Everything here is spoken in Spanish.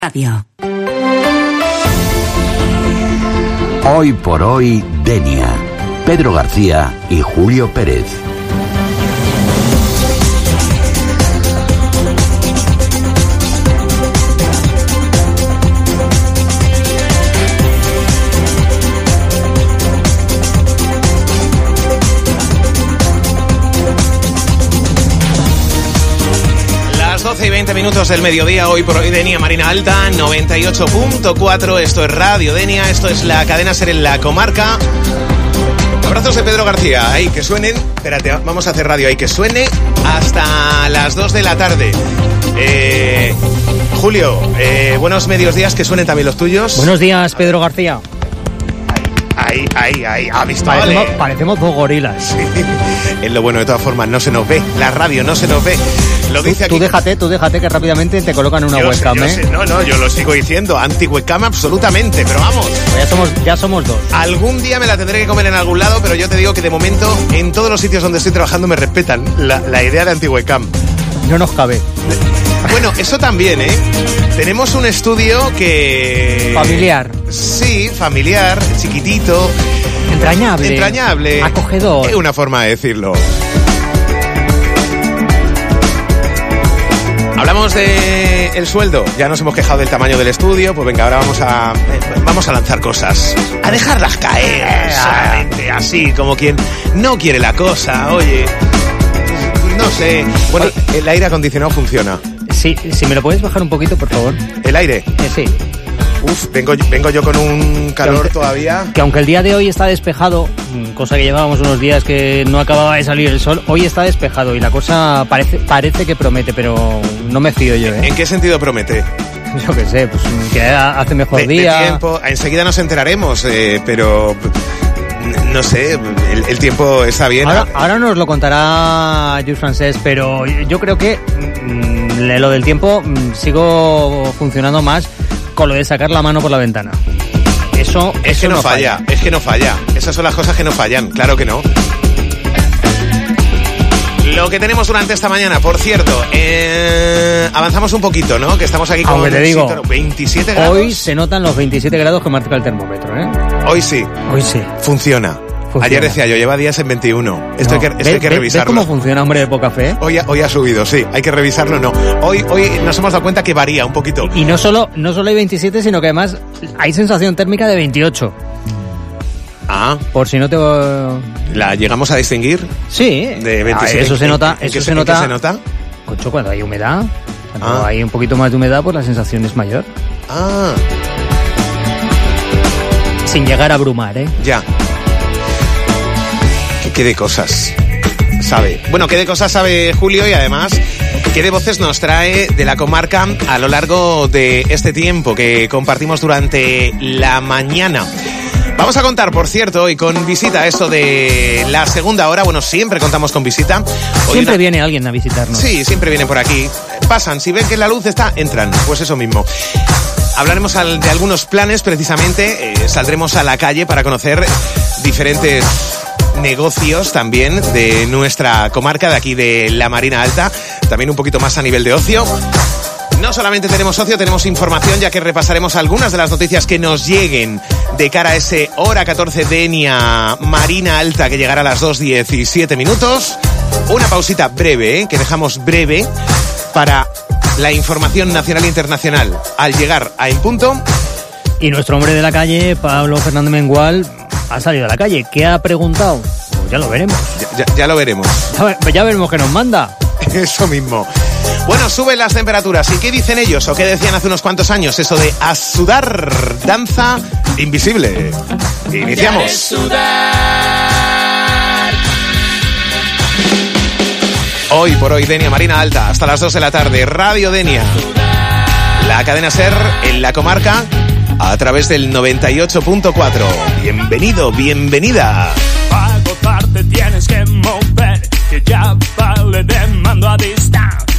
Radio. Hoy por hoy, Denia. Pedro García y Julio Pérez. Las 12 y 20 minutos del mediodía, hoy por hoy, Denia, Marina Alta, 98.4. Esto es Radio Denia, esto es la cadena SER en la comarca. Abrazos de Pedro García, ahí que suenen. Espérate, vamos a hacer radio ahí que suene hasta las 2 de la tarde. Julio, buenos medios días, que suenen también los tuyos. Buenos días, Pedro García. Ahí, ha visto. Parecemos dos gorilas. Sí. Es lo bueno, de todas formas, no se nos ve. La radio no se nos ve. Lo dice aquí. Tú déjate que rápidamente te colocan una webcam, No, yo lo sigo diciendo. Anti-webcam absolutamente, pero vamos. Ya somos dos. Algún día me la tendré que comer en algún lado, pero yo te digo que de momento, en todos los sitios donde estoy trabajando me respetan la idea de anti-webcam. No nos cabe. Bueno, eso también, Tenemos un estudio que... Familiar. Sí, familiar, chiquitito. Entrañable. Acogedor. Es una forma de decirlo. Hablamos de el sueldo. Ya nos hemos quejado del tamaño del estudio. Pues venga, ahora vamos a lanzar cosas. A dejarlas caer, solamente, así, como quien no quiere la cosa, oye. No sé. Bueno, el aire acondicionado funciona. Sí, si me lo puedes bajar un poquito, por favor. ¿El aire? Sí. Uf, vengo yo con un calor todavía. Que aunque el día de hoy está despejado, cosa que llevábamos unos días que no acababa de salir el sol, hoy está despejado y la cosa parece que promete, pero no me fío yo, ¿En qué sentido promete? Yo qué sé, pues que hace mejor día. De tiempo, enseguida nos enteraremos, pero... No sé, el tiempo está bien. Ahora nos lo contará Jules Francés, pero yo creo que lo del tiempo sigo funcionando más con lo de sacar la mano por la ventana. Eso no falla. Es que no falla. Esas son las cosas que no fallan, claro que no. Lo que tenemos durante esta mañana, por cierto, avanzamos un poquito, ¿no? Que estamos aquí con... Aunque te digo, 27 grados. Hoy se notan los 27 grados que marca el termómetro, Hoy sí. Funciona. Ayer decía yo, lleva días en 21. Esto hay que revisarlo. ¿Ves cómo funciona, hombre de poca fe? Hoy ha subido, sí. Hay que revisarlo, no. Hoy nos hemos dado cuenta que varía un poquito. Y no solo hay 27, sino que además hay sensación térmica de 28. Por si no te... ¿La llegamos a distinguir? Sí. De 27. Eso se nota. ¿En qué se nota? Concho, cuando hay humedad. Cuando hay un poquito más de humedad, pues la sensación es mayor. Sin llegar a abrumar, Ya. ¿Qué de cosas sabe? Bueno, ¿qué de cosas sabe Julio? Y además, ¿qué de voces nos trae de la comarca a lo largo de este tiempo que compartimos durante la mañana? Vamos a contar, por cierto, y con visita, eso de la segunda hora. Bueno, siempre contamos con visita. Siempre viene alguien a visitarnos. Sí, siempre vienen por aquí. Pasan, si ven que la luz está, entran. Pues eso mismo. Hablaremos de algunos planes, precisamente. Saldremos a la calle para conocer diferentes negocios también de nuestra comarca, de aquí de la Marina Alta. También un poquito más a nivel de ocio. No solamente tenemos ocio, tenemos información, ya que repasaremos algunas de las noticias que nos lleguen de cara a ese hora 14 Denia Marina Alta, que llegará a las 2:17 minutos. Una pausita breve, que dejamos breve para la información nacional e internacional al llegar a En Punto. Y nuestro hombre de la calle, Pablo Fernández Mengual, ha salido a la calle. ¿Qué ha preguntado? Pues ya lo veremos. Ya lo veremos. Ya veremos qué nos manda. Eso mismo. Bueno, suben las temperaturas. ¿Y qué dicen ellos? ¿O qué decían hace unos cuantos años? Eso de a sudar, danza invisible. Iniciamos. Hoy por hoy, Denia Marina Alta, hasta las 2 de la tarde. Radio Denia. La cadena SER en la comarca a través del 98.4. Bienvenido, bienvenida. Para gozarte tienes que mover, que ya vale de mando a distancia.